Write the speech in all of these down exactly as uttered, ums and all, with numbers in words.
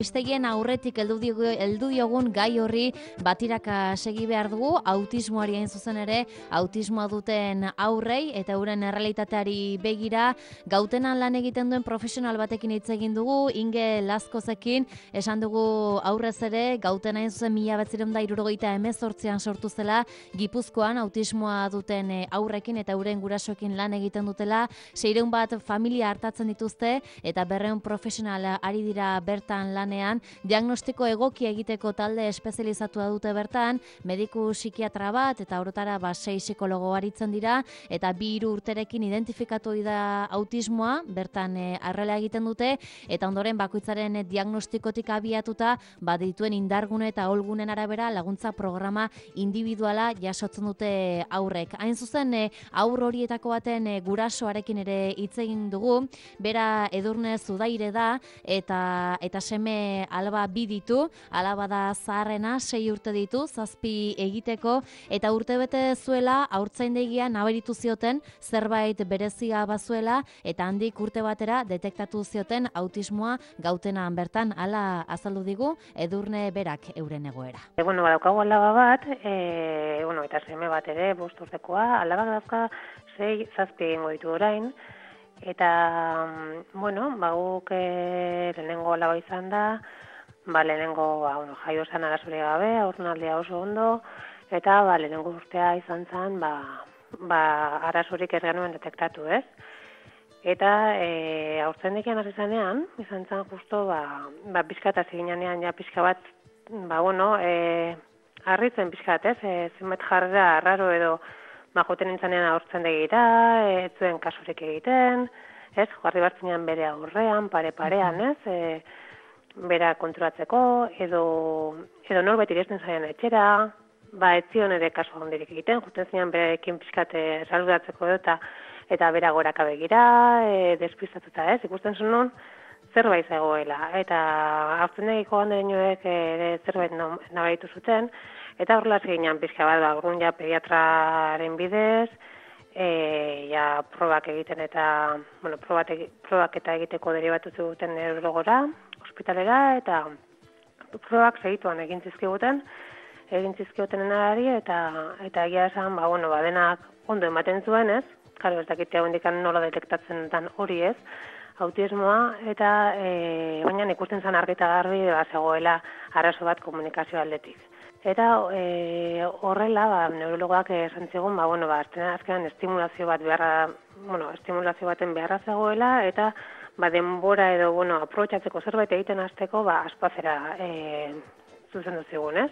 Albistegien aurretik heldu diogu- heldu diogun gai horri batiraka segi behar dugu, autismoari hain zuzen ere, autismoa duten aurrei eta euren errealitateari begira, gautenan lan egiten duen profesional batekin hitz egin dugu, Inge Lazkozekin, esan dugu aurrez ere, gauten hain zuzen mila bederatziehun eta hirurogeita hemezortzian sortu zela, Gipuzkoan autismoa duten eh, aurrekin eta euren gurasoekin lan egiten dutela, seiehun bat familia hartatzen dituzte eta berrehun profesional ari dira bertan lanean, diagnostiko egokia egiteko talde espezializatua dute bertan, mediku psikiatra bat eta orotara ba sei psikologo aritzen dira eta bi hiru urterekin identifikatu da autismoa, bertan eh, arrela egiten dute eta ondoren bakoitzaren eh, diagnostikotik abiatuta ba dituen indargune eta aholgunen arabera laguntza programa individuala jasotzen dute aurrek. Hain zuzen eh, aur horietako baten eh, gurasoarekin ere hitz egin dugu, bera Edurne Zudaire da eta eta seme alaba bi ditu, alaba da zaharrena, sei urte ditu, zazpi egiteko, eta urtebete zuela haurtzaindegian nabaritu zioten zerbait berezia bazuela, eta handik urte batera detektatu zioten autismoa gautenan bertan, hala azaldu digu Edurne berak euren egoera. E, bueno, badaukagu alaba bat, e, bueno, eta seme bat ere, bost urtekoa, alabak dauzka sei zazpi egingo ditu orain, eta, bueno, ba, guk e, lehenengo alaba izan da, ba, lehenengo, ba, bueno, jaio zen arazuri gabe, aurrenaldia oso ondo, eta, ba, lehenengo urtea izan zen, ba, ba, arazorik ez genuen detektatu, ez? Eta, e, haurtzaindegian hasi zanean, izan zen justo, ba, ba, pixka eta ziginean ja pixka bat, ba, bueno, e, harritzen pixka bat, ez? E, zenbait jarrera arraro edo, ba, joten nintzanean haurtzaindegira, ez zuen kasurik egiten, ez? Jarri bartzinean bere aurrean, pare-parean, ez? E, bera konturatzeko, edo, edo norbait iristen zaian etxera, ba, ez zion ere kasu handirik egiten, joten zinean berekin pixkate saludatzeko edo, eta, eta bera goraka begira, e, despistatuta, ez? Ikusten zuen zerbait zegoela, eta haurtzendegiko handeinoek ere zerbait nabaritu zuten, eta horrela zinean pixka bat, ba, urrun ja pediatraren bidez, e, ja probak egiten eta, bueno, probak, probak eta egiteko deribatu ziguten neurologora, ospitalera, eta probak segituan egin zizkiguten, egin zizkiguten enari, eta, eta egia esan, ba, bueno, ba, denak ondo ematen zuen, ez? Karo, ez dakite hau indikan nola detektatzen den hori, ez? Autismoa, eta e, baina ikusten zen argi eta garbi ba, zegoela arazo bat komunikazio aldetik. Eta e, horrela, ba, neurologoak esan zigun, ba, bueno, ba, azkenan estimulazio bat beharra, bueno, estimulazio baten beharra zegoela, eta ba, denbora edo, bueno, aprobetxatzeko zerbait egiten hasteko, ba, aspazera e, zuzendu zigun, ez?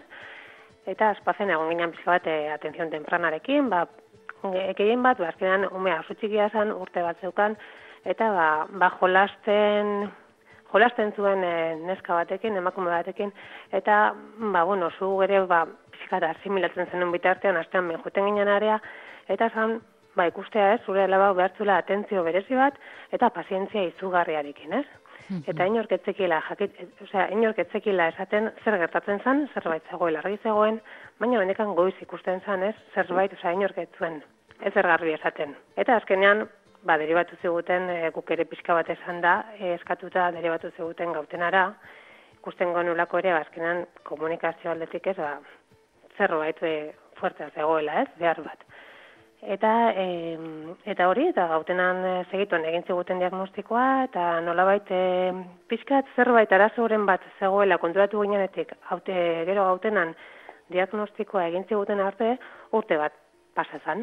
Eta aspazen egon ginen pixka bat e, atenzion tempranarekin, ba, gehien bat, ba, azkenan umea oso txikia zen, urte bat zeukan, eta ba, ba jolasten, jolasten zuen e, neska batekin, emakume batekin, eta, ba, bueno, zu gere, ba, pixkata asimilatzen zenun bitartean, astean ben joten ginen area, eta zan, ba, ikustea ez, zure alaba behartzula atentzio berezi bat, eta pazientzia izugarriarekin, ez? Eta inork etzekila, jakit, osea, inork etzekila esaten zer gertatzen zen, zerbait zegoela argi zegoen, baina benekan goiz ikusten zen, ez, zerbait, osea, inork etzuen, ez ergarri esaten. Eta azkenean, ba, deribatu ziguten, e, guk ere pixka bat esan da, e, eskatuta deribatu ziguten gautenara, ikusten gonulako ere, ba, azkenean komunikazio aldetik ez, ba, zerbait e, fuertea zegoela, ez, behar bat. Eta, e, eta hori, eta gautenan e, segituen egin ziguten diagnostikoa, eta nolabait e, pixkat zerbait arazoren bat zegoela konturatu ginenetik, haute, gero gautenan diagnostikoa egin ziguten arte, urte bat pasazan.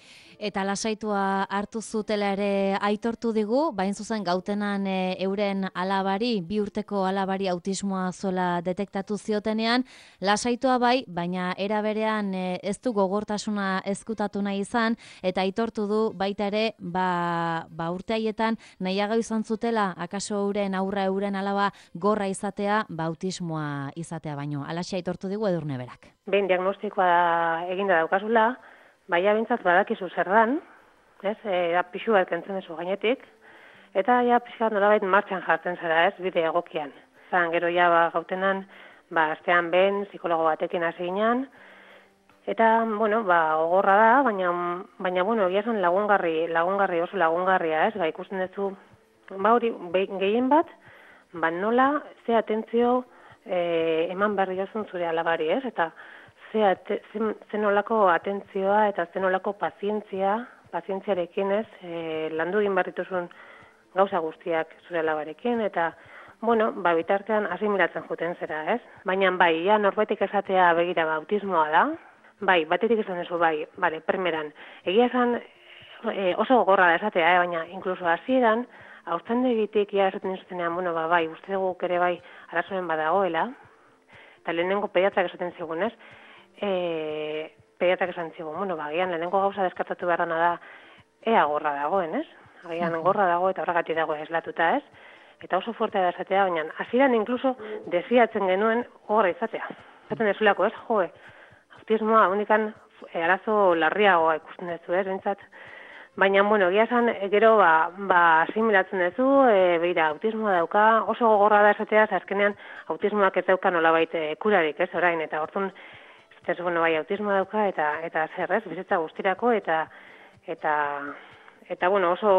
Eta lasaitua hartu zutela ere aitortu digu, bain zuzen gautenan e, euren alabari, bi urteko alabari autismoa zuela detektatu ziotenean, lasaitua bai, baina era berean e, ez du gogortasuna ezkutatu nahi izan, eta aitortu du baita ere, ba, ba urte haietan nahiago izan zutela, akaso euren aurra euren alaba gorra izatea, ba autismoa izatea baino. Alaxe aitortu digu Edurne berak. Behin diagnostikoa eginda daukazula, baina bintzat badakizu zer dan, ez, e, pixu bat kentzen duzu gainetik, eta ja pixkat nolabait martxan jartzen zara, ez, bide egokian. Zan, gero ja ba, gautenan, ba, astean behin, psikologo batekin hasi ginen, eta, bueno, ba, ogorra da, baina, baina bueno, egia esan lagungarri, lagungarri oso lagungarria, ez, ba, ikusten duzu, ba, hori, gehien bat, ba nola, ze atentzio e, eman behar diozun zure alabari, ez? Eta ze, ate, ze, ze nolako atentzioa eta ze nolako pazientzia, pazientziarekin, ez? E, landu egin behar dituzun gauza guztiak zure alabarekin, eta bueno, ba, bitartean asimilatzen juten zera, ez? Baina bai, ja, norbaitik esatea begira ba, autismoa da, bai, batetik esan duzu, bai, bale, primeran, egia esan e, oso gogorra da esatea, eh? Baina, inkluso hasieran, haurtzaindegitik ja esaten zutenean, bueno, ba, bai, uste guk ere bai arazoen badagoela, eta lehenengo pediatrak esaten zigun, ez? E, pediatrak esan zigun, bueno, ba, gian, lehenengo gauza deskartatu behar dana da, ea gorra dagoen, ez? Agian gorra dago eta horregatik dago eslatuta, ez? Eta oso fuertea da esatea, baina hasieran inkluso desiatzen genuen gorra izatea. Zaten dezulako, ez? Joe, autismoa, unikan e, arazo larriagoa ikusten duzu, ez? Bentsat. Baina, bueno, egia esan, gero, ba, ba asimilatzen duzu, e, beira, autismoa dauka, oso gogorra da esatea, azkenean autismoak ez dauka nolabait e, kurarik, ez, orain, eta hortun, ez, bueno, bai, autismoa dauka, eta, eta zer, ez, bizitza guztirako, eta, eta, eta, bueno, oso,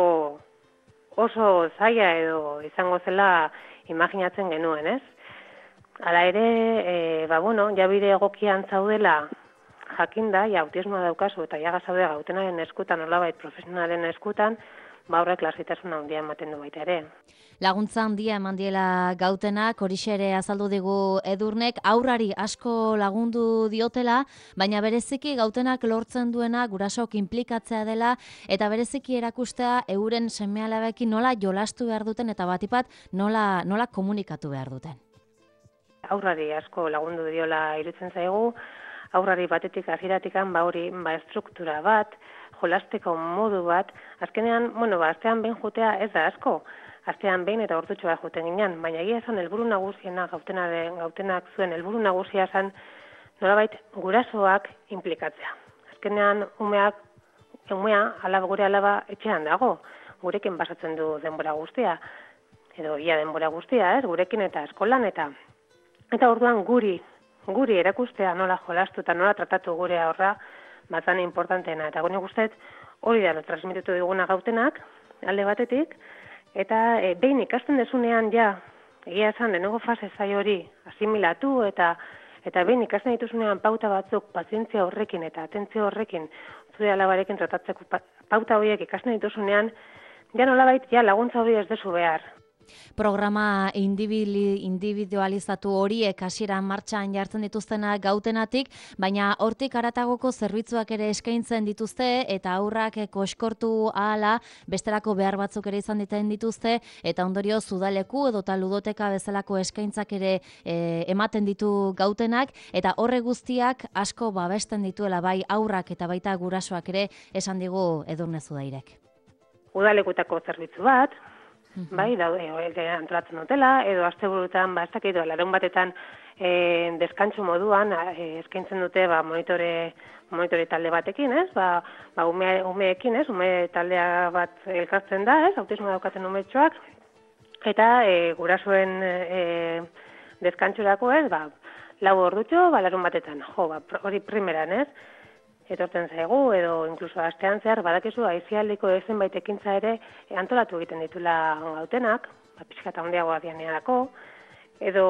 oso zaila edo izango zela imaginatzen genuen, ez? Hala ere, e, ba, bueno, ja bide egokian zaudela, jakinda, ja autismoa daukazu eta ja gazaude gautenaren eskutan, nolabait profesionalen eskutan, ba horrek lasaitasuna handia ematen du baita ere. Laguntza handia eman diela gautenak, horixe ere azaldu digu Edurnek, aurrari asko lagundu diotela, baina bereziki gautenak lortzen duena gurasok inplikatzea dela, eta bereziki erakustea euren seme-alabekin nola jolastu behar duten eta batipat nola, nola komunikatu behar duten. Aurrari asko lagundu diola iruditzen zaigu, aurrari batetik hasieratik ba hori ba estruktura bat, jolasteko modu bat, azkenean, bueno, ba astean behin jotea ez da asko. Astean behin eta ordutxo bat joten ginean, baina egia esan helburu nagusiena gautenaren gautenak zuen helburu nagusia esan nolabait gurasoak inplikatzea. Azkenean umeak umea alaba gure alaba etxean dago, gurekin pasatzen du denbora guztia edo ia denbora guztia, ez, gurekin eta eskolan eta eta orduan guri guri erakustea nola jolastu eta nola tratatu gure aurra batzan importanteena. Eta gure guztet hori da transmititu diguna gautenak, alde batetik, eta e, behin ikasten dezunean ja, egia esan, lehenengo fase zai hori asimilatu eta eta behin ikasten dituzunean pauta batzuk pazientzia horrekin eta atentzio horrekin zure alabarekin tratatzeko pauta horiek ikasten dituzunean, ja nolabait ja laguntza hori ez dezu behar. Programa individualizatu horiek hasieran martxan jartzen dituztenak gautenatik, baina hortik haratagoko zerbitzuak ere eskaintzen dituzte eta aurrak koskortu ahala besterako behar batzuk ere izan diten dituzte eta ondorio zudaleku edo ludoteka bezalako eskaintzak ere e, ematen ditu gautenak eta horre guztiak asko babesten dituela bai aurrak eta baita gurasoak ere esan digu Edurne Zudairek. Udalekutako zerbitzu bat, bai, daude, antolatzen dutela, edo asteburutan, ba, ez dakit, larun batetan e, deskantxo moduan e, eskaintzen dute ba, monitore, monitore talde batekin, ez? Ba, ba ume, umeekin, ez? Ume taldea bat elkartzen da, ez? Autismo daukaten umetxoak, eta e, gurasoen e, deskantxorako, ez? Ba, lau ordutxo, ba, larun batetan, jo, ba, hori primeran, ez? Etortzen zaigu, edo inkluso astean zehar, badakizu, aizialdiko zenbait ekintza ere antolatu egiten ditula gautenak, ba, pixka eta handiagoa dianearako, edo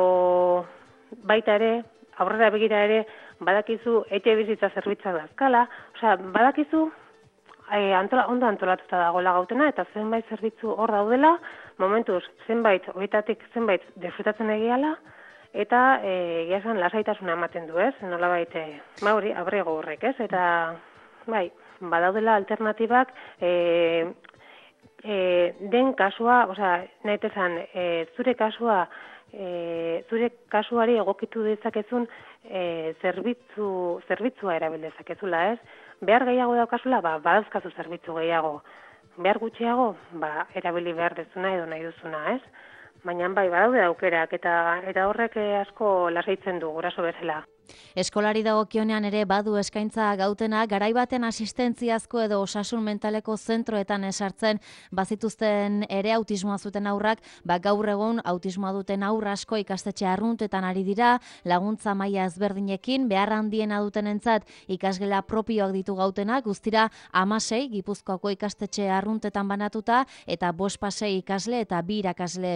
baita ere, aurrera begira ere, badakizu etxe bizitza zerbitzak dazkala, osea, badakizu e, antola, ondo antolatuta dagoela gautena, eta zenbait zerbitzu hor daudela, momentuz zenbait, horietatik zenbait desfrutatzen egiala, eta egia esan lasaitasuna ematen du, ez? Nolabait e, ba hori abrego horrek, ez? Eta bai, badaudela alternatibak e, e, den kasua, osea, nahi esan, e, zure kasua e, zure kasuari egokitu dezakezun e, zerbitzu zerbitzua erabil dezakezula, ez? Behar gehiago daukazula, ba badauzkazu zerbitzu gehiago. Behar gutxiago, ba erabili behar dezuna edo nahi duzuna, ez? Baina bai, badaude aukerak eta eta horrek asko lasaitzen du guraso bezala. Eskolari dagokionean ere badu eskaintza gautena, garai baten asistentziazko edo osasun mentaleko zentroetan esartzen bazituzten ere autismoa zuten aurrak, ba gaur egun autismoa duten aur asko ikastetxe arruntetan ari dira, laguntza maila ezberdinekin, behar handiena dutenentzat ikasgela propioak ditu gautenak, guztira hamasei Gipuzkoako ikastetxe arruntetan banatuta eta bost pasei ikasle eta bi irakasle biltzen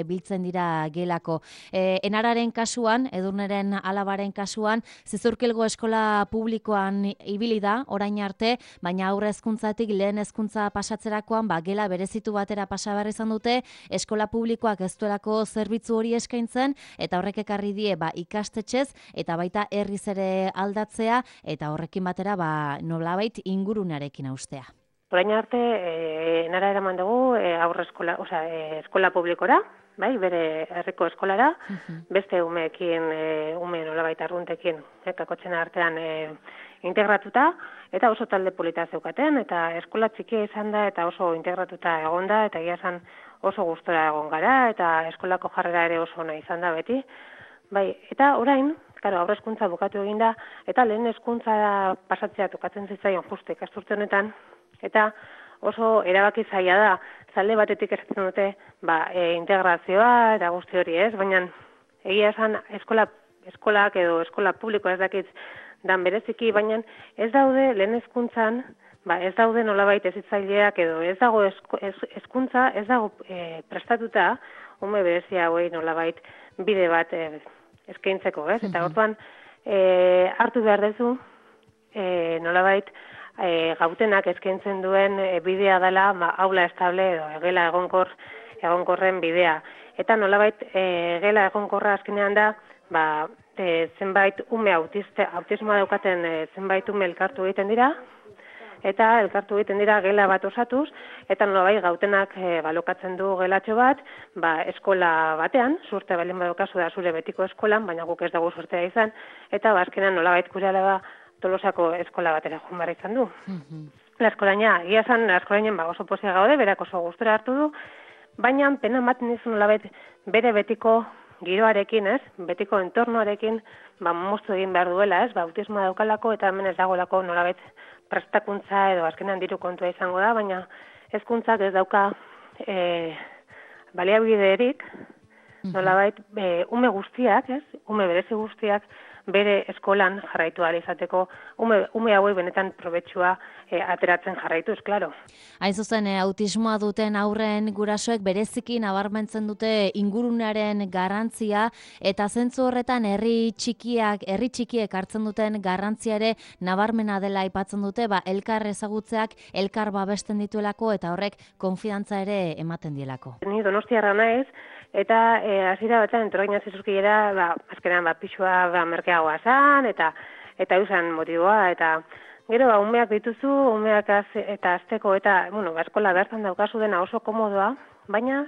iristen dira gelako. E, enararen kasuan, Edurneren alabaren kasuan, Zizurkilgo eskola publikoan ibili da, orain arte, baina aurre hezkuntzatik lehen hezkuntza pasatzerakoan, ba, gela berezitu batera pasa behar izan dute, eskola publikoak ez duelako zerbitzu hori eskaintzen, eta horrek ekarri die ba, ikastetxez, eta baita herriz ere aldatzea, eta horrekin batera ba, nolabait ingurunarekin austea. Orain arte, e, enara eraman dugu e, aurre eskola, osea, e, eskola publikora, bai, bere herriko eskolara, uh-huh. beste umeekin, e, ume nolabait arruntekin, e, kakotzen artean e, integratuta, eta oso talde polita zeukaten, eta eskola txikia izan da, eta oso integratuta egon da, eta egia esan oso gustora egon gara, eta eskolako jarrera ere oso ona izan da beti. Bai, eta orain, claro, aurre hezkuntza bukatu egin da, eta lehen hezkuntza pasatzea tokatzen zitzaion justu ikasturte honetan, eta oso erabaki zaila da, zalde batetik esaten dute, ba, e, integrazioa eta guzti hori ez, baina egia esan eskola, eskolak edo eskola publikoa ez dakit dan bereziki, baina ez daude lehen hezkuntzan, ba, ez daude nolabait hezitzaileak edo ez dago esko, ez, hezkuntza ez dago e, prestatuta ume berezia hauei nolabait bide bat e, eskaintzeko, ez? Eta orduan e, hartu behar dezu e, nolabait E, gautenak eskaintzen duen e, bidea dela ma, aula estable edo egela egonkor egonkorren bidea. Eta nolabait e, egela egonkorra azkenean da ba, e, zenbait ume autiste, autismoa daukaten e, zenbait ume elkartu egiten dira, eta elkartu egiten dira gela bat osatuz, eta nolabait gautenak e, balokatzen du gelatxo bat, ba, eskola batean, surte balen badokazu da zure betiko eskolan, baina guk ez dago surtea izan, eta ba, azkenean nolabait gure alaba Tolosako eskola batera joan behar izan du. Mm-hmm. La eskolaina, egia esan, la eskolainen ba, oso posia gaude, berak oso gustura hartu du, baina pena ematen dizun nolabait bere betiko giroarekin, ez? Betiko entornoarekin, ba, moztu egin behar duela, ez? Ba, autismoa daukalako eta hemen ez dagoelako nolabait prestakuntza edo azkenean diru kontua izango da, baina hezkuntzak ez dauka e, baliabiderik, mm-hmm. nolabait e, ume guztiak, ez? Ume berezi guztiak, bere eskolan jarraitu ahal izateko, ume, ume hauei benetan probetxua e, ateratzen jarraituz, klaro. Hain zuzen, e, autismoa duten aurren gurasoek bereziki nabarmentzen dute ingurunearen garrantzia, eta zentzu horretan herri txikiak, herri txikiek hartzen duten garrantzia ere nabarmena dela aipatzen dute, ba, elkar ezagutzeak, elkar babesten dituelako, eta horrek konfidantza ere ematen dielako. Ni Donostiarra naiz, eta hasiera e, batean entorgaina zizurkilera, ba, azkenean ba, pixua ba, merkeagoa zan, eta eta eusan motiboa, eta gero ba, umeak dituzu, umeak az, eta azteko, eta bueno, ba, eskola bertan daukazu dena oso komodoa, baina,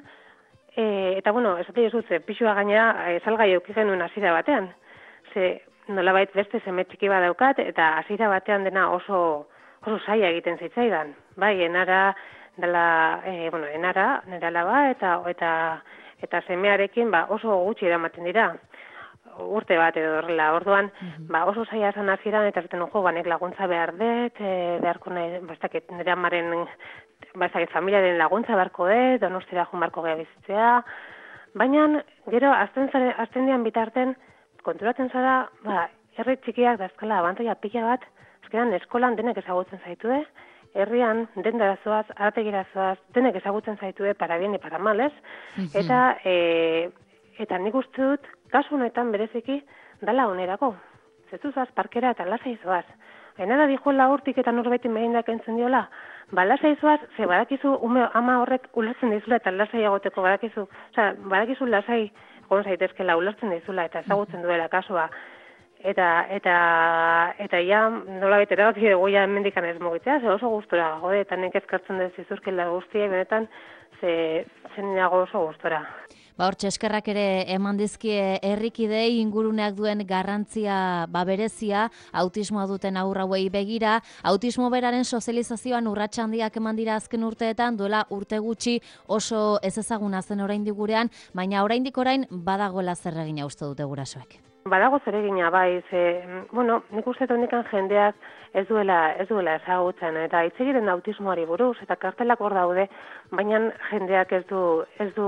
e, eta bueno, ez dut ze, pixua gainera e, salgai euki genuen hasiera batean, ze nolabait beste seme txiki bat daukat, eta hasiera batean dena oso, oso zaila egiten zitzaidan, bai, enara, dela, e, bueno, enara, nera laba, eta, eta eta semearekin ba, oso gutxi eramaten dira, urte bat edo horrela, orduan mm-hmm. ba, oso zaila esan hasieran eta zuten jo, banek laguntza behar dut, e, beharko nahi, bastakit, nire amaren, bastakit, familiaren laguntza beharko dut, Donostira joan beharko geha bizitzea, baina gero, azten, zare, azten dian bitarten, konturatzen zara, ba, herri txikiak dazkala abantaia pila bat, azkenan eskolan denek ezagutzen zaitu, herrian, dendara zoaz, arategira zoaz, denek ezagutzen zaitue, para bien, para mal, ez? Mm-hmm. Eta, e, eta nik uste dut, kasu honetan bereziki, dala onerako. Zetu zoaz, parkera eta lasai zoaz. Enara dijuela urtik eta norbetin mehindak entzun diola, ba, lasai zoaz, ze badakizu, ume ama horrek ulertzen dizula eta lasai egoteko badakizu, oza, badakizu lasai egon zaitezkela ulertzen dizula eta ezagutzen duela kasua. Eta, eta, eta ja, nola bete erabaki dugu ja mendikan ez mugitzea, ze oso gustora, gode, eta nek ezkartzen dut zizurkila guztiek, benetan, ze, zen nago oso gustora. Ba, hortxe eskerrak ere eman dizkie herrikidei inguruneak duen garrantzia ba berezia, autismoa duten haur hauei begira, autismo beraren sozializazioan urrats handiak eman dira azken urteetan, duela urte gutxi oso ez ezaguna zen oraindik gurean, baina oraindik orain badagoela zer egina uste dute gurasoek. Badago zer egina bai, ze, bueno, nik uste honekan jendeak ez duela, ez duela ezagutzen, eta hitz egiten autismoari buruz, eta kartelak hor daude, baina jendeak ez du, ez du,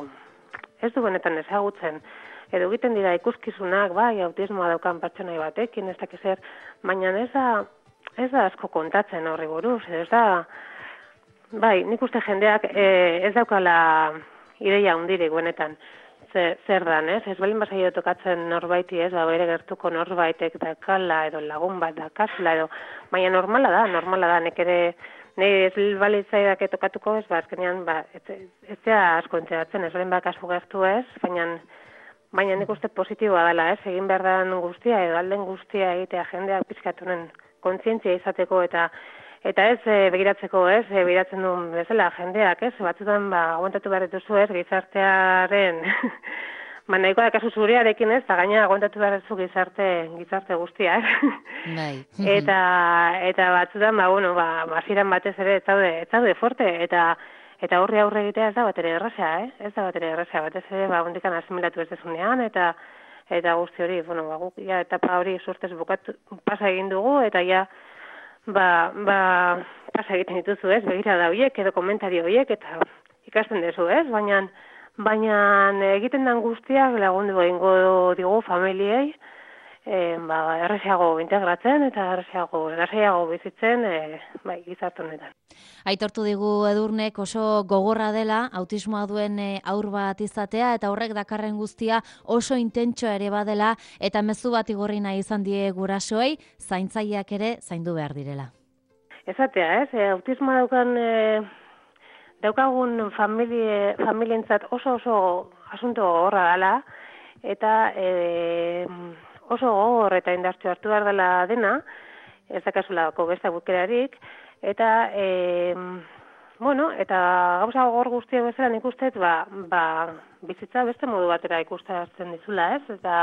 ez du benetan ezagutzen. Edo egiten dira ikuskizunak, bai, autismoa daukan pertsonai batekin, ez dakiz zer, baina ez da, ez da asko kontatzen horri buruz, ez da, bai, nik uste jendeak e, ez daukala ideia hundirik benetan. ze, zer dan, ez? Ez balin bazaio tokatzen norbaiti, ez? Ba, bere gertuko norbaitek dakala, edo lagun bat dakazela, edo, baina normala da, normala da, nek ere, nahi ez balitzaidak tokatuko, ez, ba, azkenean, ba, ez, ez zea asko enteratzen, ez balin bakazu gertu ez, baina, baina nik uste positiboa dela, ez? Egin behar dan guztia, edo alden guztia egitea jendeak pizkatunen kontzientzia izateko, eta Eta ez e, begiratzeko, ez, e, begiratzen duen bezala jendeak, ez, batzutan ba, aguantatu behar dituzu, ez, gizartearen, ba, nahikoa kasu zurearekin, ez, eta gaina aguantatu behar dituzu gizarte, gizarte guztia, ez. Bai. eta, eta batzutan, ba, bueno, ba, basiran batez ere, ez daude, ez daude forte, eta eta horri aurre egitea ez da bat ere erraza, eh? Ez da bat ere erraza, batez ere, ba, ondikan asimilatu ez dezunean, eta eta guzti hori, bueno, ba, guk, ja, etapa hori surtez bukatu, pasa egin dugu, eta ja, Ba, ba, pasa egiten dituzu, ez, begira da horiek, edo komentario horiek, eta ikasten dezu, ez, baina, baina egiten den guztiak lagundu egingo digu familiei, e, ba, erreziago integratzen, eta erreziago, erreziago bizitzen, e, bai, gizarte honetan. Aitortu digu Edurnek oso gogorra dela autismoa duen haur bat izatea eta horrek dakarren guztia oso intentsoa ere badela eta mezu bat igorri nahi izan die gurasoei zaintzaileak ere zaindu behar direla. Ezatea, ez? E, autismoa daukan e, daukagun familie, familientzat oso oso asunto gogorra dela eta e, oso gogor eta indartsu hartu behar dela dena, ez dakazulako beste bukerarik, eta, e, bueno, eta gauza gogor guztiak bezala nik uste, ba, ba, bizitza beste modu batera ikusten dizula, ez? Eta,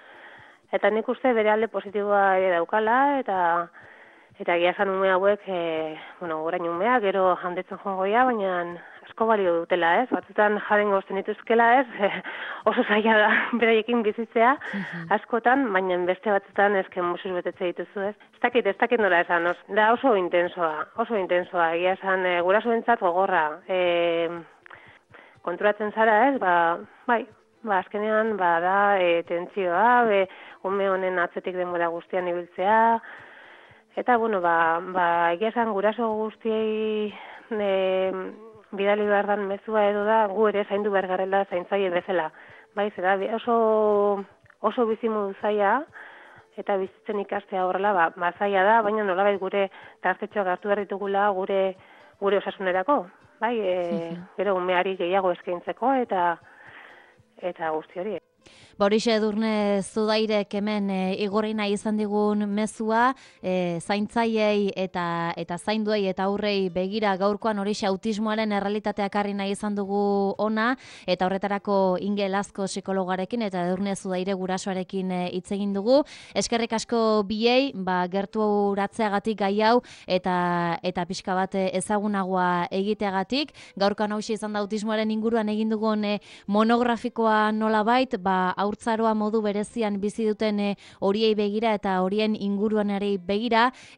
eta nik uste bere alde positiboa ere daukala, eta eta gia esan ume hauek, e, bueno, orain umea, gero handetzen jongoia, baina asko balio dutela, ez? Batzutan jaren gozten dituzkela, ez? Oso zaila da beraiekin bizitzea, askotan, baina beste batzutan ezken musuz betetze dituzu, ez? Ez dakit, ez dakit nola esan, os, da oso intensoa, oso intensoa, egia esan, e, gurasoentzat gogorra, e, konturatzen zara, ez? Ba, bai, ba, azkenean, ba, da, e, tentzioa, be, ume honen atzetik denbora guztian ibiltzea, eta, bueno, ba, ba egia esan guraso guztiei e, bidali behar dan mezua edo da, gu ere zaindu behar garela zaintzaile bezala. Bai, zera, oso, oso bizimudu zaila, eta bizitzen ikastea horrela, ba, ba zaila da, baina nolabait gure tartetxoak hartu behar ditugula gure, gure osasunerako. Bai, e, gero umeari gehiago eskaintzeko, eta, eta guzti hori. Horixe Edurne Zudairek hemen e, igorri nahi izan digun mezua, e, zaintzaileei eta eta zainduei eta aurrei begira gaurkoan horixe autismoaren errealitateak harri nahi izan dugu ona, eta horretarako Inge Lazko psikologarekin eta Edurne Zudaire gurasoarekin hitz egin dugu. Eskerrik asko biei, ba, gerturatzeagatik gai hau eta eta pixka bat ezagunagoa egiteagatik. Gaurkoan hauxe izan da autismoaren inguruan egin dugun e, monografikoa nolabait, ba, haurtzaroa modu berezian bizi duten horiei begira eta horien inguruanari begira.